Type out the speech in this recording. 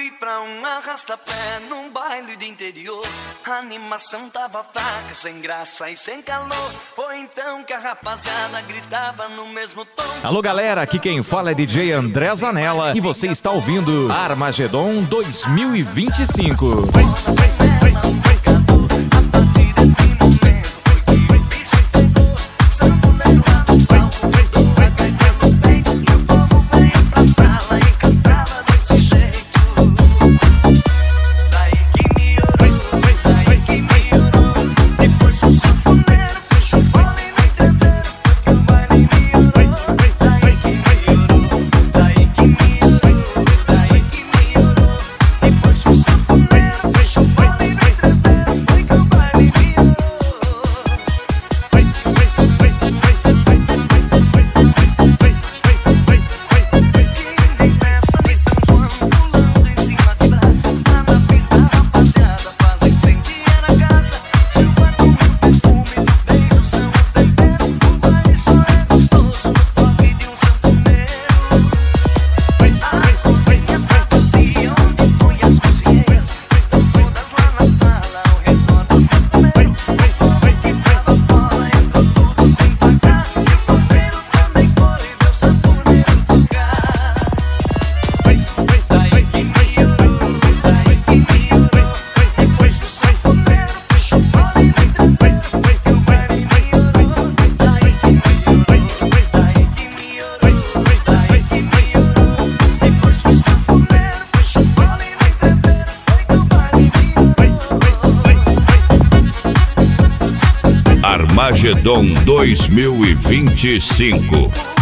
fui pra um arrasta-pé num baile de interior. A animação tava fraca, sem graça e sem calor. Foi então que a rapaziada gritava no mesmo tom. Alô galera, aqui quem fala é DJ André Zanella e você está ouvindo Armagedon 2025. Armagedon 2025.